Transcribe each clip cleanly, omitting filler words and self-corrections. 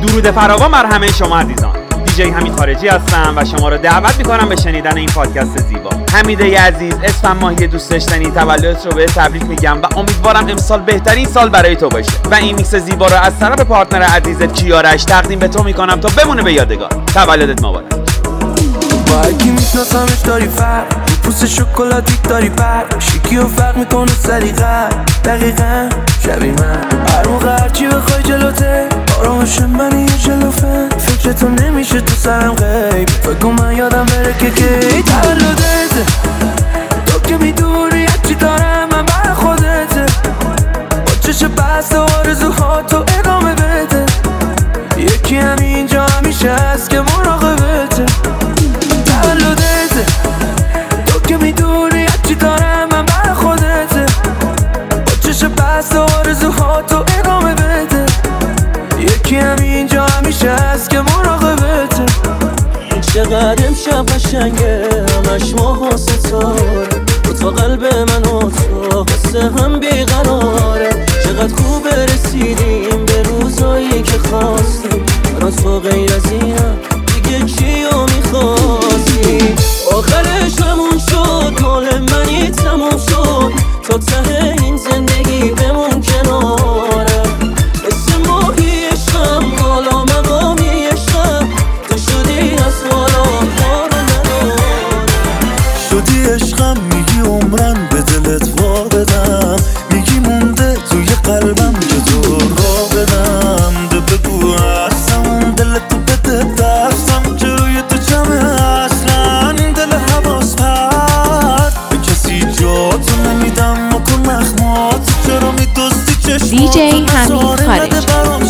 درود فراوان بر همه شما عزیزان. دیجی حمید خارجی هستم و شما رو دعوت میکنم به شنیدن این پادکست زیبا. حمیده عزیز، اسفند ماهی دوست داشتنی، تولدت رو به تبریک میگم و امیدوارم امسال بهترین سال برای تو باشه. و این میکس زیبا رو از طرف پارتنر عزیزت کیارش تقدیم به تو میکنم تا بمونه به یادگار. تولدت مبارک. با هرکی میشناسمش داری فرق، پوست شکلاتی داری برق، شیکی و فرق میکنه سلیقه دقیقا شبیه من. هر موقع هرچی بخوای جلوته آرامش منی یه جلوفه، فکرتو نمیشه تو سرم غیب، فکر کن من یادم بره که کی تولدته. تو که میدونی هرچی دارم من بر خودته، با چشم بسته آرزوها تو ادامه بده. یکی همینجا همیشه هست که مراقبته. تولدته، تو که میدونی هرچی دارم من بر خودته، با چشم بسته آرزوها تو ادامه بده. یکی همینجا همیشه هست که مراقبته. چقدر امشب قشنگه، همش ماه و ستاره، تو قلب من و تو حسه هم بیقراره. چقدر خوب رسیدیم به روزایی که خواستیم، من تو غیر از اینم دیگه چیو میخواستی. آخرش همون شد، مال منی تموم شد، تا ته این زندگی بمون کنارم. اسم ماهی عشقم، بالا مقامی عشقم، تو شدی از بالا ها رو ندارم. شدی عشقم، میگی عمرن به دلت وا بدم، میگی مونده توی قلبم که تو را بدم. ده بگو هستم دلتو بده دستم، که روی تو جمعه اصلا این دل حواس پرد. به کسی جا تو نمیدم مکن مخمات، چرا میدوستی چشمات دیجی حمید خارجی.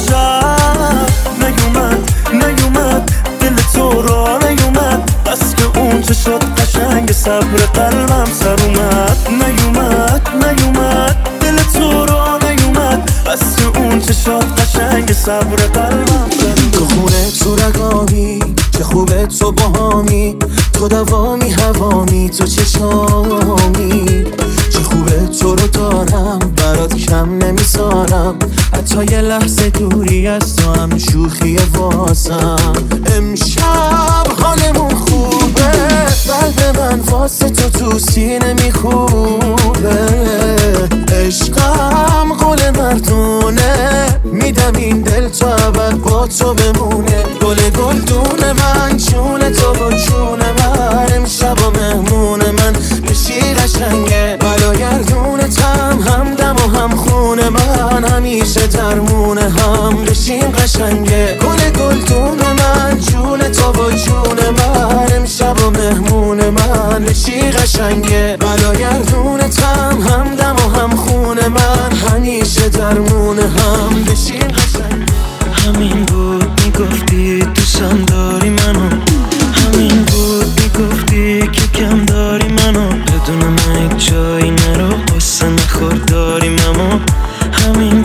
نیومد دل تو را نیومد، بس که اون چشات قشنگ صبر قلبم سر اومد. نیومد دل تو را نیومد، بس که اون چشات قشنگ صبر قلبم سر اومد. تو خونه تو رگامی، چه خوبه تو باهامی، تو دوامی هوامی، تو چشامی. چه خوبه تو رو دارم، برات کم نمیذارم، حتی یه لحظه دوری از تو هم شوخی واسم. امشب حالمون خوبه، قلب من واسه تو سینه میخوبه. عشقم قول مردونه، میدم این دل تا ابد با تو بمونه. گل دونه من، جون تو و جون من، امشب و مهمون من بشی قشنگه. بلاگردونتم، همدم و هم خونه من، همیشه درمونه هم بشیم قشنگه. گل دونه من، جون تو و جون من، امشب و مهمون من بشی قشنگه. بلاگردونتم، همدم و هم خونه من، همیشه درمونه هم بشیم قشنگه. همین بود میگفتی دوستم داری منو، همین بود میگفتی که کم داری منو، بدون من جایی نرو قصه نخور داریم. اما همین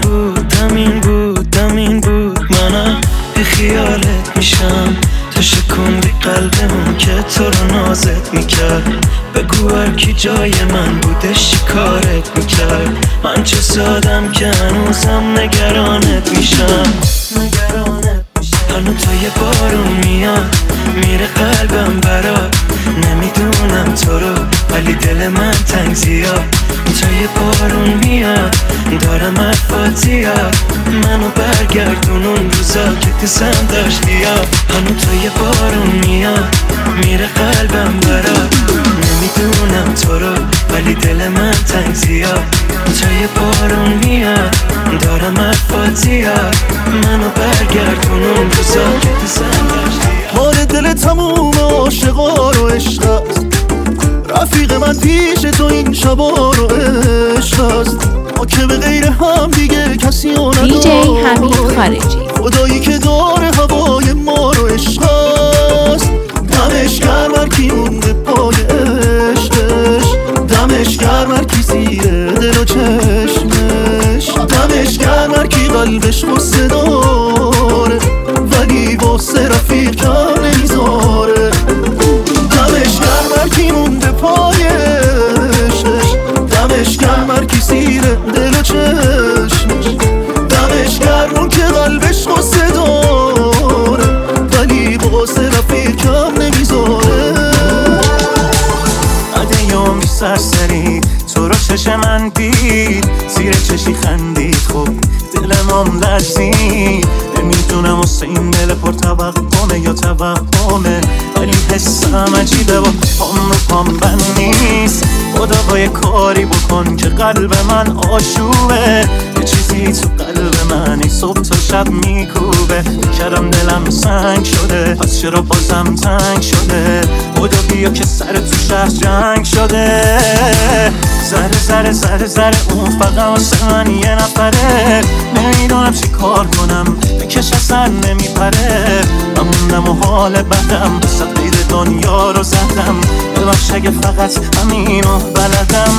بود منم بی خیالت میشم، تو شکوندی قلبمون که تو رو نازت میکرد. بگو هرکی جای من بودش چی کارت میکرد، من چه سادم که هنوزم نگرانت میشم. هنو تا یه بارون میاد، میره قلبم برات، نمیدونم تو رو ولی دل من تنگ زیاد. تا یه بارون میاد، دارم حرفات زیاد، منو برگردون اون روزا که دوستم داشتی. هنو تا یه بارون میاد، میره قلبم برات، نمیدونم تو رو ولی دل من تنگ زیاد. تا یه بارون میاد، دارم حرفات زیاد، منو برگردون اون روزا که دوستم داشتی. حال دل تموم عاشقا رو عشق است، رفیق من پیش تو این شبا رو عشق است. ما که به غیر هم دیگه کسی رو نداره، دیجی حمید خارجی. خدایی که داره هوای ما رو عشق است. دمش گرم هرکی مونده پای عشقش، دمش گرم هرکی زیر دل و چشمش، دمش گرم هرکی قلبش غصه داره ولی واسه رفیق کم نمیذاره. دمش گرم هرکی مونده پای عشقش، دمش گرم هرکی زیر دل و چشمش، دمش گرم اون که قلبش غصه داره پام لرزید. نمیدونم واسه این دل پر توقمه یا توهمه، ولی حسم عجیبه و پام رو پام بند نیست. خدا باید کاری بکن که قلب من آشوبه، یه چیزی تو قلب من ای صبح تا شب میکوبه. کردم دلم سنگ شده، پس چرا بازم تنگ شده؟ خدا بیا که سر تو شهر جنگ شده. ذره ذره ذره ذره اون فقط واسه من یه نفره. نمیدونم چی کار کنم، بکش اصلا نمیپره. همونم و حال بدم، بسط قید دنیا رو زدم. ببخش اگه فقط همینو بلدم.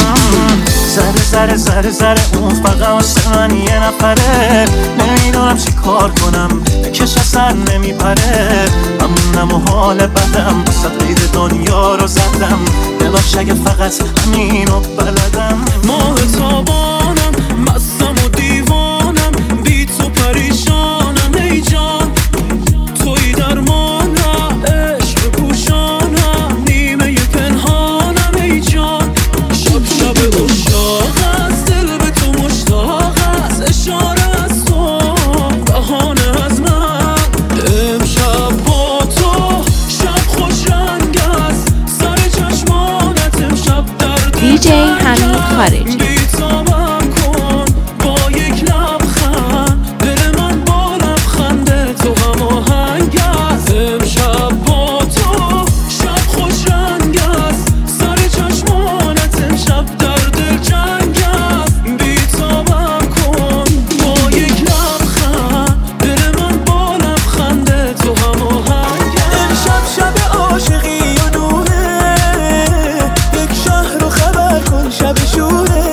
ذره ذره ذره ذره اون فقط واسه من یه نفره. نمیدونم چی کار کنم، بکش اصلا نمیپره. همونم و حال بدم، بسط قید دنیا رو زدم. ببخش اگه فقط همینو بلدم. ماه تابانم، مستم و دیوانم، بی تو پریشانم ای جان. توی درمانم، عشق پوشانم، نیمه پنهانم ای جان. شب شب عشاق است، دل به تو مشتاق است. اشاره از تو، بهانه از من. امشب با تو شب خوش رنگ است. سر چشمانت امشب درد DJ حمید خارجی. بی‌تابم کن با یک لبخند، دل من با لبخند تو هماهنگ است. امشب با تو شب خوش رنگ است. سر چشمانت امشب در دل جنگ است. بی‌تابم کن با یک لبخند، دل من با لبخند تو هماهنگ است. امشب شب عاشقی و نوره، یک شهر رو خبر کن شب شوره.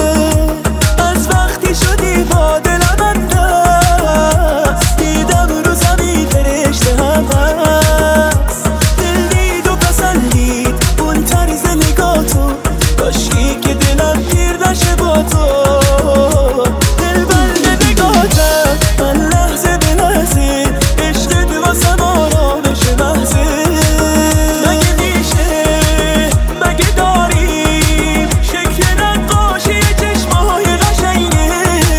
از وقتی شدی با دلم اندست، دیدم رو زمین فرشته هم هست. دل دید و پسندید اون طرز نگاه تو، کاشکی که دلم گیر نشه با تو. دل بند نگاهتم من لحظه به لحظه، عشقت واسم آرامش محضه. مگه میشه، مگه داریم شکل نقاشی چشمای قشنگه؟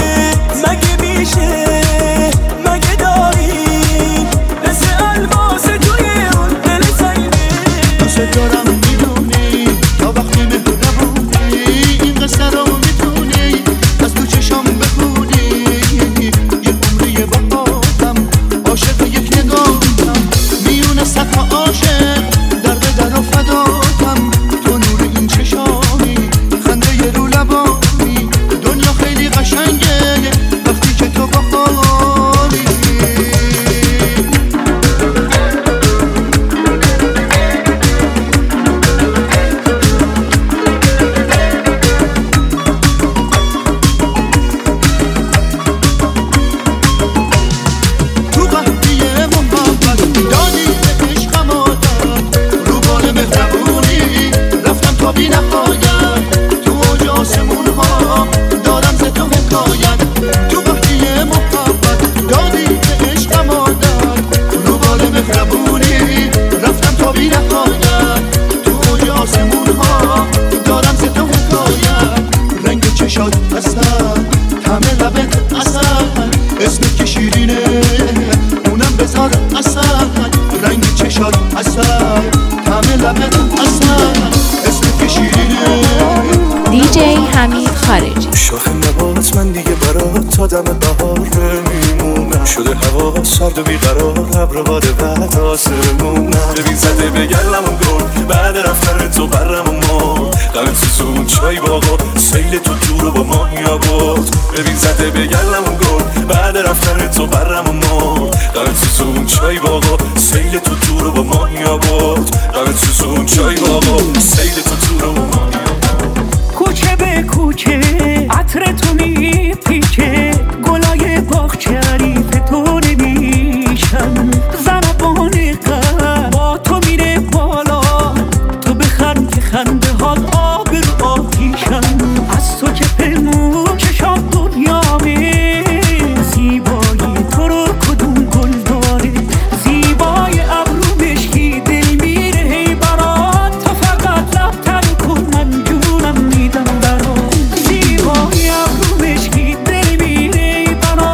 مگه میشه، مگه داریم مثل الماس توی اون دل سنگه؟ دوست دارم میدونی تا وقتی مهربونی، این قصه رو میتونی از تو چشام بخونی. یه عمری با آدم عاشق یک نگاهم، میونه صد عاشق در به در و فداتم. تو نور این چشامی، خنده ی رو لبانی، دنیا خیلی قشنگه وقتی که تو با خالی. تو قهدی محبت دادی به عشقم عادت، رو بال مهربونی رفتم تا بی نهایت. تو اوج آسمون ها دارم ز تو حکایت. تو قهدی محبت دادی به عشقم عادت، رو بال مهربونی رفتم تا بی نهایت. تو اوج آسمون ها دارم ز تو حکایت. رنگ چشات اصل، طعم لبت اصل، اسمت که شیرینه اونم بذار اصل. رنگ چشات اصل، طعم لبت اصل، اسمت که شیرینه. DJ حمید خارجی. شاخ نبات من دیگه برات تا دم بهار نمیمونم. شده هوا سرد و بیقرار، ابر باد بعد آسمونم. ببین زده به گلمون گل، بعد رفتن تو برمون مرد. غم سوزون چای باقا، سیل تو دور با ما بود. ببین زده به گلمون گل، بعد رفتن تو برمون مرد. غم سوزون چای باقا، سیل تو دور با ما بود. غم سوزون چای باقا، سیل تو دور با ما. کوچه به کوچه عطر تو میپیچه، گلای باغچه حریف تو نمیشن. ضربان قلب با تو میره بالا، تو بخند که خنده هات آب رو آتیشن. از تو که پنمون چشات دنیامه، زیبایی تو رو کدوم گل داره؟ زیبای ابرو مشکی دل میره هی برات. تو فقط لبتر کن من جونم میدم برات. زیبای ابرو مشکی دل میره هی برات.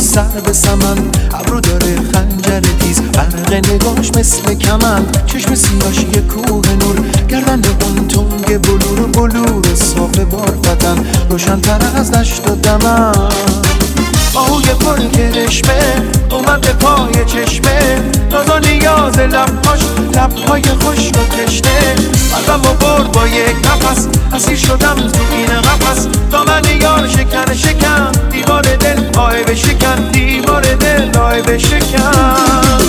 سر به سمن، ابرو داره خنجر تیز، برق نگاش مثل کمند، چشم سیاش یه کوه نور، گردن اون تنگ بلور صاف بارفتن، روشن‌تر از دشت و دمن. آهوی پر کرشمه اومد به پای چشمه، ناز و نیاز لبهای خشک و تشنه، قلبمو برد با یک نفس، اسیر شدم تو این قفس، دامن یار شکن دیوار دل آه بشکن، دیوار دل آه بشکن.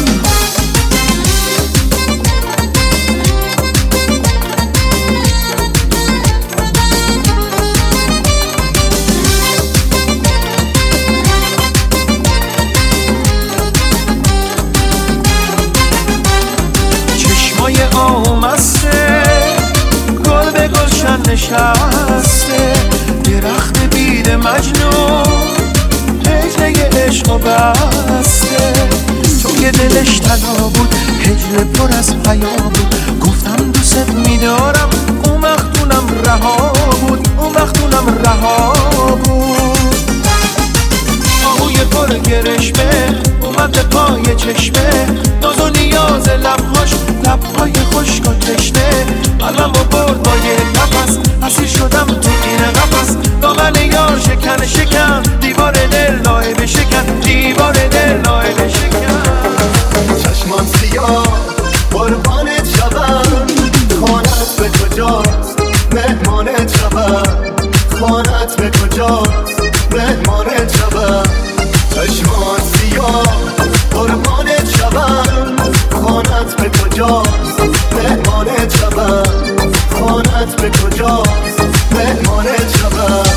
چشمای آمسته گل به گلشن نشسته، درخت بید مجنون هجله عشق و بسته، توی دلش طلا بود هجله پر از حیا بود، گفتم دوست میدارم اون وقتونم رها بود، اون وقتونم رها بود. آهوی پر گرشمه اومد به پای چشمه، ناز و نیاز لبهای خشک و تشنه، قلبمو برد با یک نفس، اسیر شدم تو این قفس، دامن یار شکن دیوار دل آه بشکن، دیوار دل آه بشکن. چشمان سیاه قربانت شدم، خانت به کجاست مهمانت شدم، خانت به کجاست مهمانت شدم. چشمان سیاه قربانت شدم، خانت به کجاست مهمانت شدم، خانت به کجاست مهمانت شدم.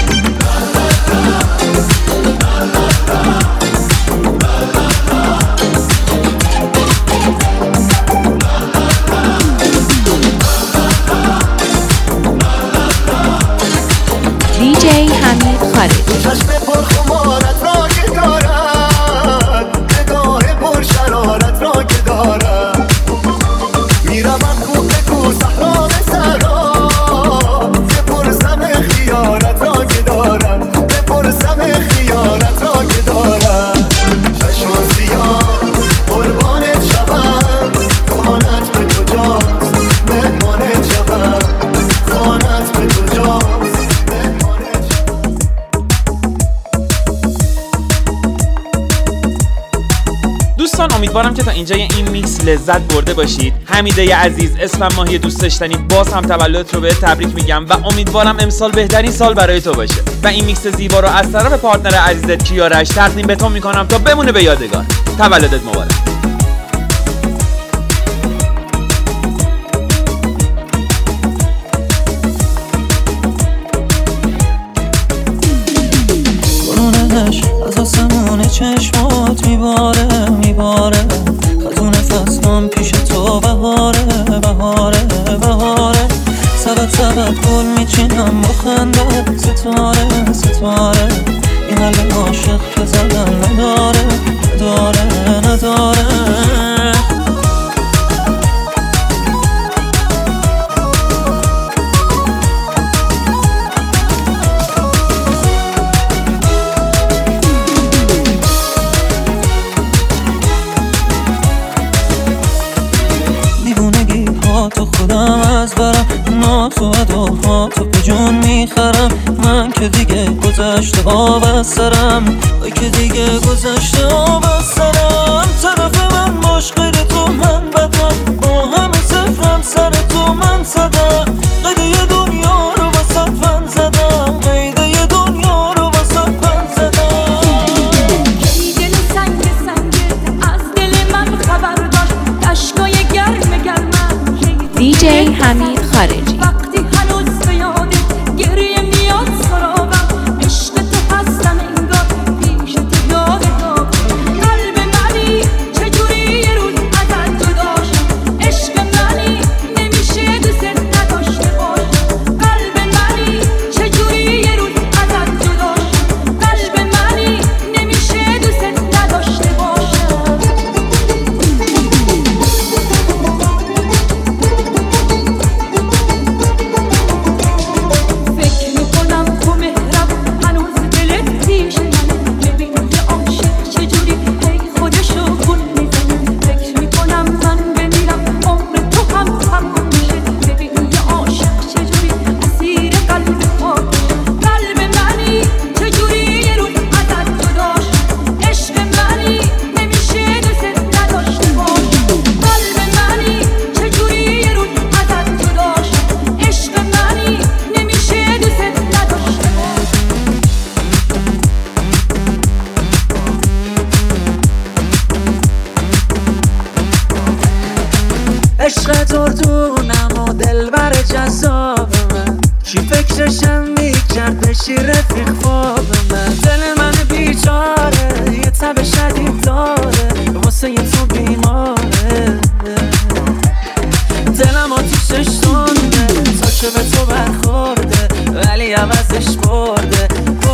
DJ حمید خارجی. چشم پرخمارت را که دارد، نگاه پر شرارت را که دارد، میروم کوه به کوه صحرا به صحرا، بپرسم خیارت را که دارد، بپرسم خیارت را که دارد. چشمان سیاه قربانت شدم، خانت به کجاست مهمانت شدم، خانت به کجاست. دوستان امیدوارم که تا اینجای این میکس لذت برده باشید. حمیده عزیز، اسم ماهی دوست داشتنی، باز هم تولدت رو بهت تبریک میگم و امیدوارم امسال بهترین سال برای تو باشه و این میکس زیبا رو از طرف پارتنر عزیزت کیارش تقدیم به تو میکنم تا بمونه به یادگار. تولدت مبارک. گلونش از آسمون چشمات میباره، خزون فصلم پیش تو بهاره، سبت گل میچینم با خنده، ستاره این قلب عاشق که زدن نداره. تو خودم از برم، نات و اداهاتو به جون میخرم، من که دیگه گذشته آب از سرم، ای که دیگه گذشته آب از سرم. طرف من باش غیر تو من بدم، با همه صفرم سر تو من زدم، قیده دنیا رو واسه فن زدم، قیده دنیا رو واسه فن زدم. ای دل سنگ از دل من خبر داشت، اشکای گرم DJ حمید خارجی. وقتی هنوز به یادت گریه میاد سراغم، عشق تو هستم انگار پیش تو یادم، قلب منی چجوری یه روز ازت جدا شد، عشق منی نمیشه دوست چشم میکرد بشی رفیق خواب من. دل من بیچاره یه تب شدید داره، واسه یه تو بیماره. دلم آتیشش تنده تا که به تو برخورده، ولی عوضش برده.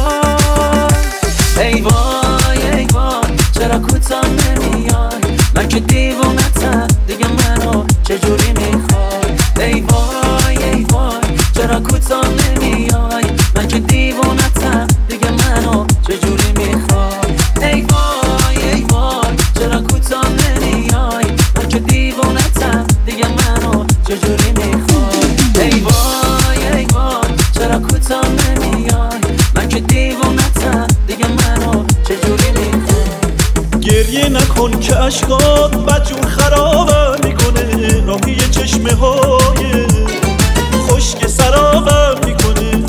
ای وای ای وای چرا کوتاه نمیای، من که دیوونتم دیگه منو چجوری میخوای. ای وای ای وای چرا کوتاه نمیای، من که دیوونتم دیگه منو چجوری میخوای. ای وای ای وای چرا کوتاه نمیای، من که دیوونتم دیگه منو چجوری میخوای. ای وای ای وای چرا کوتاه نمیای، من که دیوونتم دیگه منو چجوری میخوای. گریه نکن که عشقات بدجور خرابم میکنه، راهی چشمه های خشک سرابم میکنه.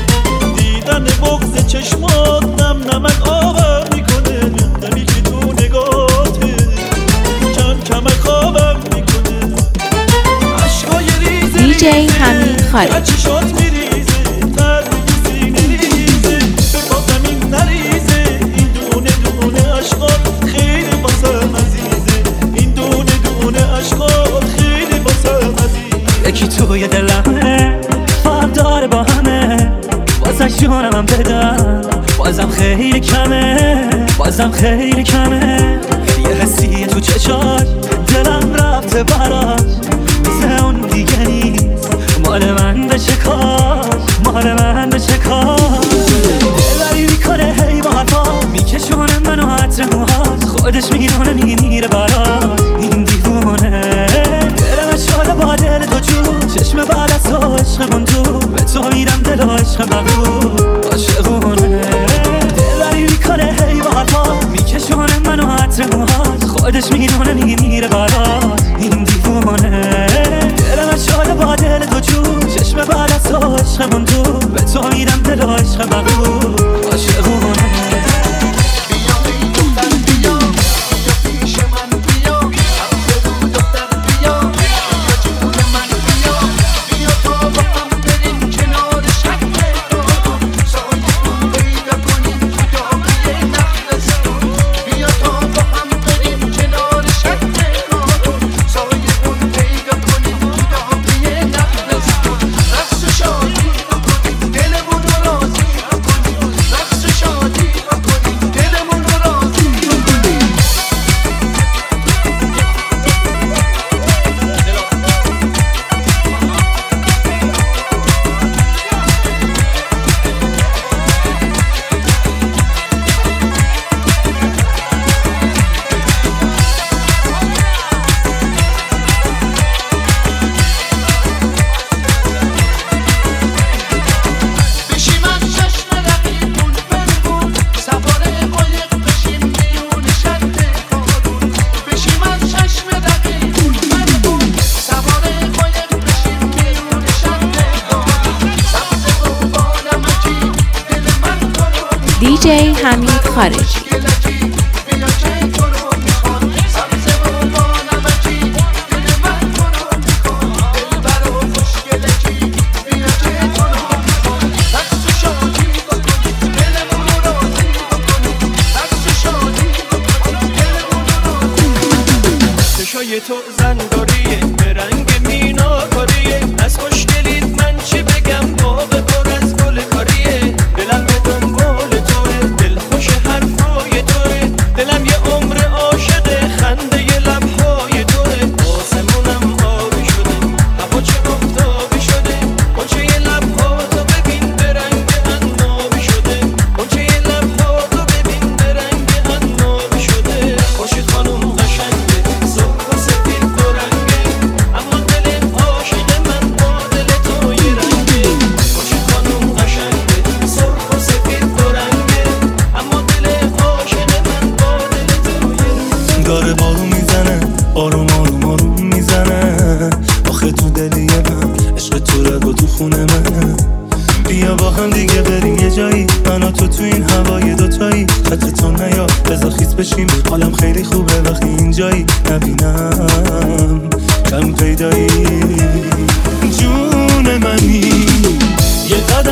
دیدن بغض چشمات نم نمک آبم میکنه، نمی که تو نگاته کم کمک خوابم میکنه. عشقای ریزه DJ حمید خالجی. چشات میریزه تر سینه ریزه، به پا زمین نریزه. این دونه دونه عشقات خیلی باسم عزیزه، این دونه دونه عشقات خیلی باسم عزیزه. یکی توی دلمه فرق داره با همه، بازش جونم بدم بازم خیلی کمه، بازم خیلی کمه. یه حسی تو چشات دلم رفته براش، مثل اون دیگه نیست. مال من به چه کار، مال من به چه کار. دلبری میکنه هی با حرفا، میکشونه منو حتی موهات، خودش میدونه میره براش. این دیوونه دلم شده با دل تو جو، چشم بعد از تو عشقمون دو، به تو میرم دل و عشق مغرور عاشقونه. دلبری میکنه هی با حرفا، میکشونه منو حتی موهات، خودش میدونه میره براش. این دیوونه دلم شده با دل تو جو، چشم بعد از تو عشقمون دو، به تو میرم دل و عشق مغرور عاشقونه. DJ حمید خالجی. چشای تو زنگاریه به رنگ میناکاریه، از خوشگلیت من چی بگم باغ پر از گل کاریه. دلم به دنبال توه، دل خوش حرفای توه، دلم یه عمر عاشق خنده ی لبهای توه. آسمونم آبی شده، هوا چه آفتابی شده، قنچه ی لبها تو ببین به رنگ عنابی شده، قنچه ی لبها تو ببین به رنگ عنابی شده. خوشید خانم قشنگه سرخ و سفید دو رنگه، اما دل عاشق من با دل تو یه رنگه. خوشید خانم قشنگه سرخ و سفید دو رنگه، اما دل عاشق من با دل تو یه رنگه. داره بارون میزنه، آروم آروم آروم میزنه، آخه تو دلی من عشق تو رگ تو خونه من. بیا با هم دیگه بریم یه جایی، من و تو این هوای دوتایی. خط تو نیا بذار خیس بشیم، حالم خیلی خوبه وقتی اینجایی. نبینم کم پیدایی، جون منی یه قدم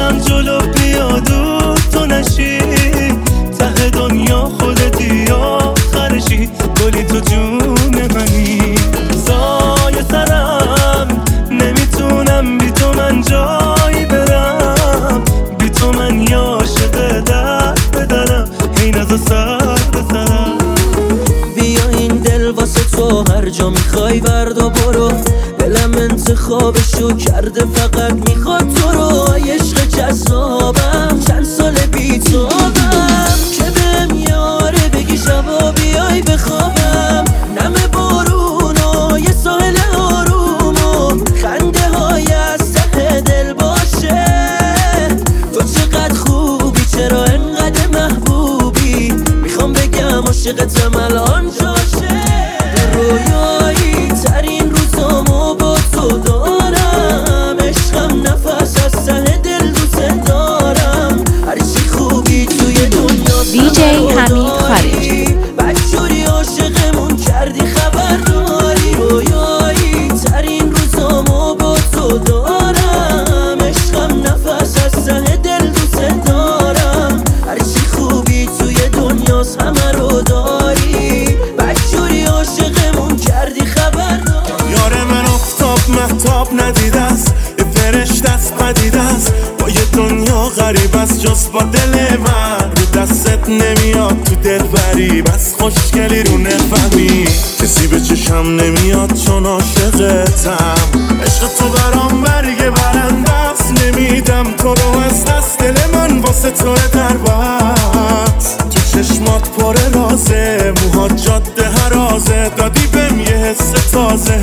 میخوای ورد و برو دلم انتخابشو کرده فقط میخواد تو رو عشق جذابم چند سال بیتابم که بهم یاره بگی شبا بیای بخوابم نم بارون و یه ساحل آروم و خنده های از ته دل باشه تو چقدر خوبی چرا انقدر محبوبی میخوام بگم عاشقتم الان جاشه رویایی ترین روزامو با تو دارم عشقم نفس از ته دل دوست دارم هرچی خوبی توی دنیا DJ حمید خارجی بدجوری عاشقمون کردی خبر داری رویایی ترین روزامو با تو دارم عشقم نفس از ته دل دوست دارم هرچی خوبی توی دنیاست همه رو داری بدجوری عاشقمون کردی خبر داری یار من افتاب مهتاب ندیده است یه فرشته است پدیده است با یه دنیا غریب است جز با دل من رو دستت نمیاد تو دل بری بس خوشگلی رو نفهمی کسی به چشم نمیاد چون عاشقتم عشق تو برام برگ برنده است نمیدم تو رو از دست دل من واسه تو در بست تو چشمات پر رازه موهات جاده هرازه دادی بهم یه حس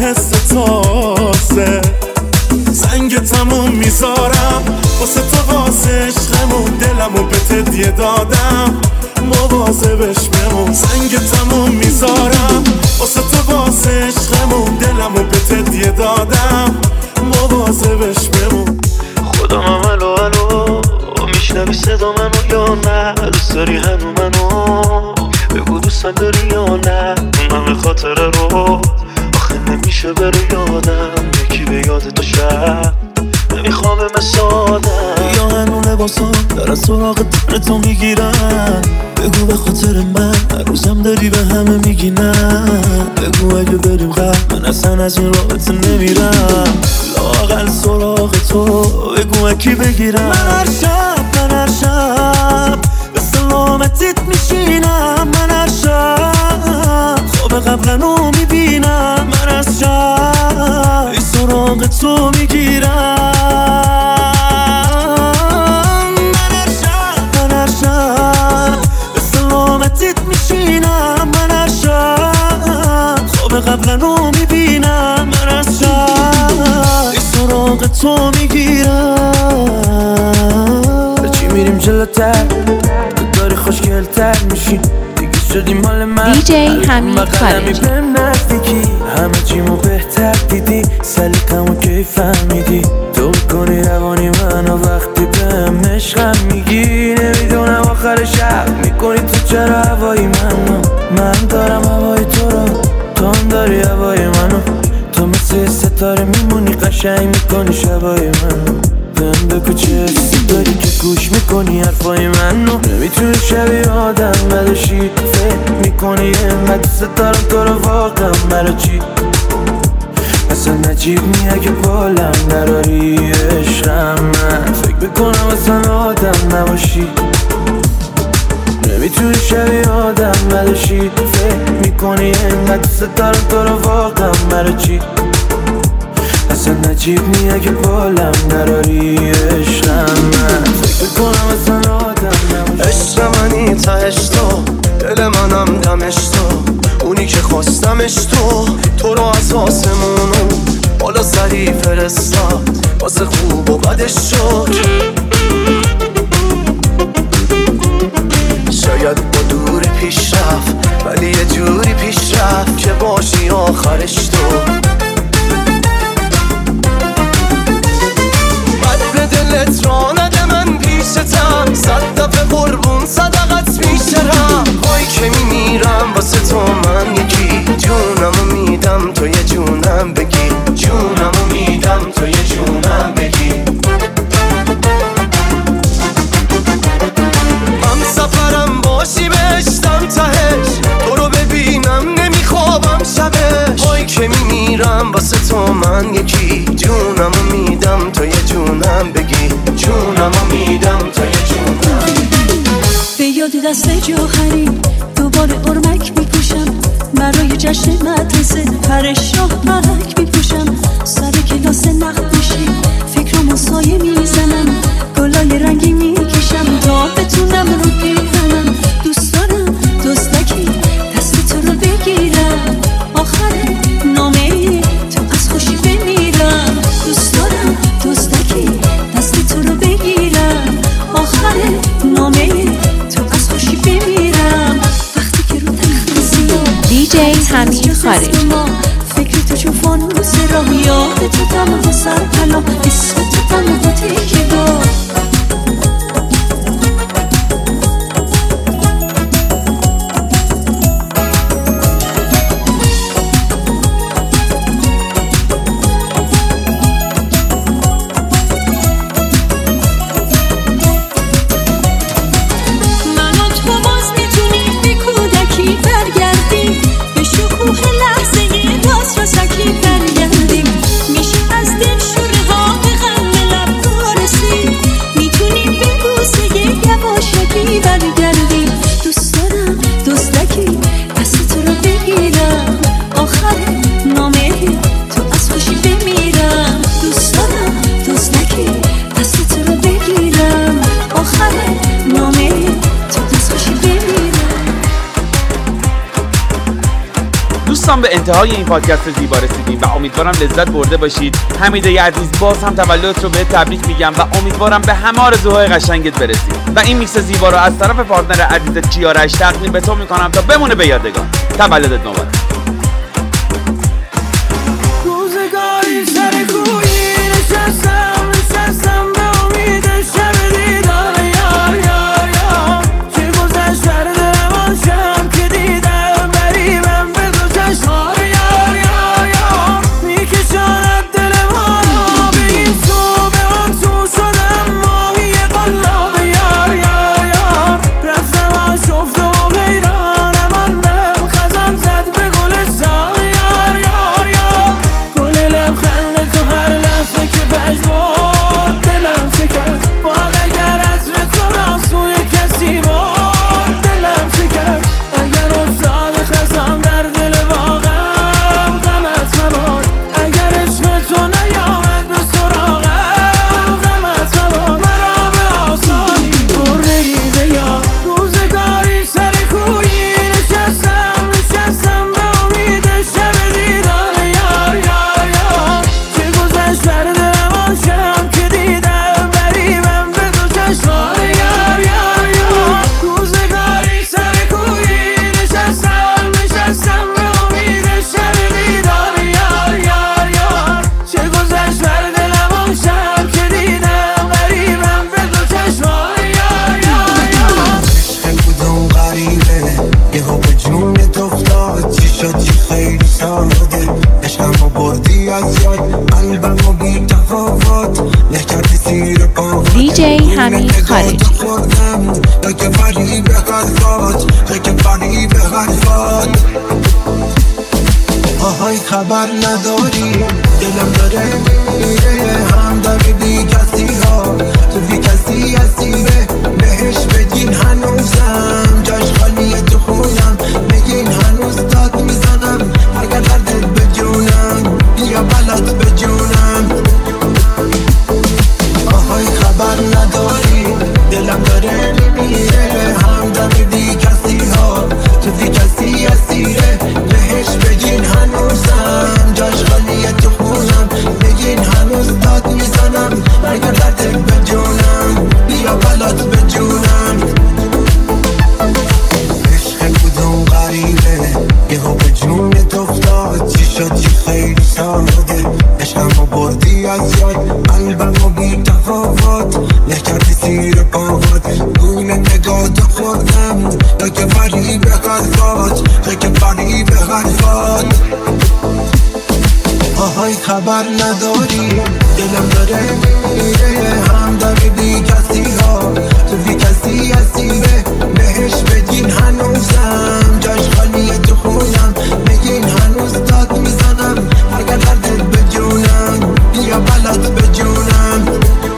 تازه زنگ تموم میذارم واسه تو واسه عشقمون دلمو به تدیه دادم مواظبش بمون زنگ تموم میذارم واسه تو واسه عشقمون دلمو به تدیه دادم مواظبش بمون خدا من الو میشنوی صدا منو یا نه دوست داری هنو منو بگو دوستم داری یا نه اون همه خاطره رو آخه نمیشه بره یادم یکی به یاد تو شب نمیخوام مسادم یا هنو لباسم دارن سراغ تن تو میگیرن بگو به خاطر من روزم داری به همه میگی نه بگو اگه بریم قبل من اصلا از این رابطه نمیرم لااقل سراغ تو بگو اکی بگیرم من هر شب به سلامتیت میشینم من هر شب خواب قبلنو میبینم من از شب ای سراغ تو میگیرم من هر شب به سلامتیت میشینم من هر شب خواب قبلنو میبینم من از شب ای سراغ تو میگیرم چی میریم جلوتر تو داری خوشگلتر میشی دیگه شدی مال من DJ حمید خارجی بهم نزدیکی همه چیمو بهتر دیدی سلیقمو کی فهمیدی تو میکنی روانی منو وقتی بهم عشقم میگی نمیدونم آخر شب میکنی تو چرا هوایی من دارم هوای تو رو تو هم داری هوای منو تو مثل ستاره میمونی قشنگ میکنی شبای منو بهم بگو چه حسی داری که گوش میکنی حرفای منو نمیتونی شبیه آدم نداشی فکر میکنی اینقدر دوست دارم تو رو واقعا مرا چی اصلا نجیب می اگه بالم نراری عشقم من فکر میکنم اصلا آدم نباشی نمیتونی شبیه آدم نداشی فکر میکنی اینقدر دوست دارم تو رو واقعا مرا چی اصلا نجیب می اگه بالم نراری عشقم من فکر میکنم اصلا آدم نباشی عشق منی تهش تو دل منم دمش تو اونی که خواستمش تو رو از آسمونو بالا سری فرستاد واسه خوب و بدش شد شاید با دور پیش رفت ولی یه جوری پیش رفت که باشی آخرش تو بد دلت را نده من پیشتم صد دفعه قربون صدقت میشرم وای که میمیرم واسه تو من یکی جونمو میدم تو یه جونم بگی جونمو میدم تو یه جونم بگی هم سفرم باشی بهشتم تهش تو رو ببینم نمیخوابم شبش وای که میمیرم واسه تو من یکی جونمو میدم تو یه جونم بگی جونمو میدم تو یه جونم به یاد دست جوهری دوباره ارمک میپوشم برای جشن مدرسه پر شاه برک میپوشم، سر کلاس نقاشی فکرامو سایه میزنم، گلای رنگی میکشم تا بتونم رو پیرنم. دوست دارم دزدکی دست تو رو بگیرم، آخر نامه تو از خوشی بمیرم. دوست دارم دزدکی دست تو رو بگیرم، آخر نامه تو از خوشی بمیرم. وقتی که رو تخت سیاه دیجی حمید خارجی، فکر تو چون فانوس راه، یاد تو تنها سر پناه، اسم تو تنها تیکه با. دوستان به انتهای این پادکست زیبا رسیدیم و امیدوارم لذت برده باشید. حمیده عزیز باز هم تولدت رو به تبریک میگم و امیدوارم به همه آرزوهای قشنگت برسی و این میکس زیبا رو از طرف پارتنر عزیزت کیارش تقدیم به تو میکنم تا بمونه به یادگار. تولدت مبارک. روزگاری سر کویی نشستم به امید شب دیدار یار یار یار، چه گذشت در دلم شم که دیدم بریمم به دو چشمار یار یار یار، میکشاند دل ما را به این تو به آن تو، شدم ماهی قلاب یار یار یار، رفتم آشفته و حیرانم اندم خزم زد به گلستان یار یار یار، گل لبخند تو هر لحظه که پژمرد دلم شکست، باغ اگر عطر تو را سوی کسی برد دلم شکست، اگر افتاد خزم در دل باغم غمت مباد، اگر عشق تو نیامد به سراغم غمت مباد، مرا به آسانی بر نگیده یا روزگاری سر کویی نشستم به امید شب دیدار یار یار یار، چه گذشت در دلم آن شب که دیدم بریمم به دو چشمار یار یار یار، روزگاری سر کویی نشستم به امید شب دیدار یار یار یار، چه گذشت در دلم آن شب که دیدم بریمم به دو چشمار یار یار یار. عشق کدوم غریبه یهو به جونت افتاد، چی شد چی خیلی ساده، عشقمو بردی از یاد، قلبمو بی تفاوت نکردی زیر پا، دیجی حمید خارجی. خوردم تا که فریب حرفات، تا که فریب حرفات، آهای خبر نداری دلم داره میره، هم داره بی کسی ها تو بی کسی اسیره، بهش بگین هنوزم جاش خالیه تو خونم، بگین هنوز داد میزنم اگر دردت به جونم، بیا بلات به جونم، آهای خبر نداری دلم داره میره، هم داره بی کسی ها تو بی کسی اسیره، بهش بگین هنوزم جاش خالیه تو خونم، بگین هنوز داد میزنم اگر دردت به جونم، بیا بلات به جونم. عشق کدوم غریبه یهو به جونت افتاد، چی شد چی خیلی ساده، عشقمو بردی از یاد، قلبمو بی تفاوت نکردی زیر پاهات، گونه نگاهتو خوردم تا که فریب حرفات، تا که فریب حرفات، آهای خبر نداری دلم داره میره، هم داره بی کسی ها تو بی کسی اسیره، بهش بگین هنوزم جاش خالیه تو خونم، بگین هنوز داد میزنم اگر دردت به جونم، بیا بلات به جونم،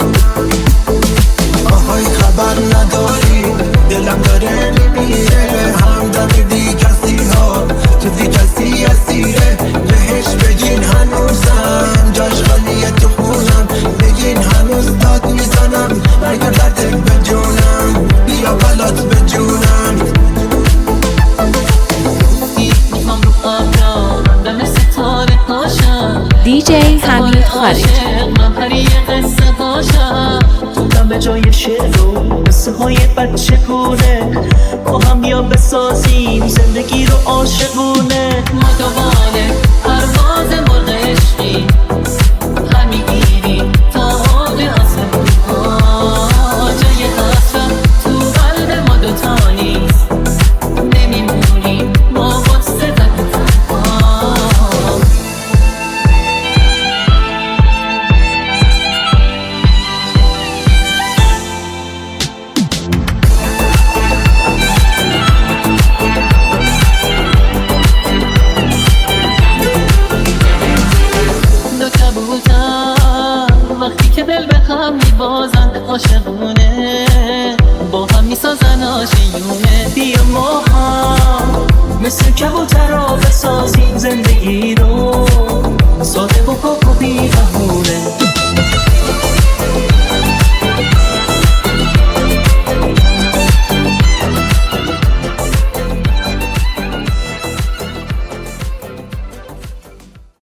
آهای خبر نداری دلم داره میره، هم داره بی کسی ها تو بی خارجی. من پری قصه هاشم خودم به جای شعر رو قصه های بچه گونه با هم بیا بسازیم زندگی رو عاشقونه. ما دوباره پرواز مرغ عشقی هم میگیریم تا آب آسمون ها. جای حسرت تو قلب ما دوتا نیست نمیمونیم ما قصه و تنها. دو کبوتر وقتی که دل به هم میبازن عاشقونه با هم میسازن آشیونه. بیا ما هم مثل کبوتر را بسازیم زندگی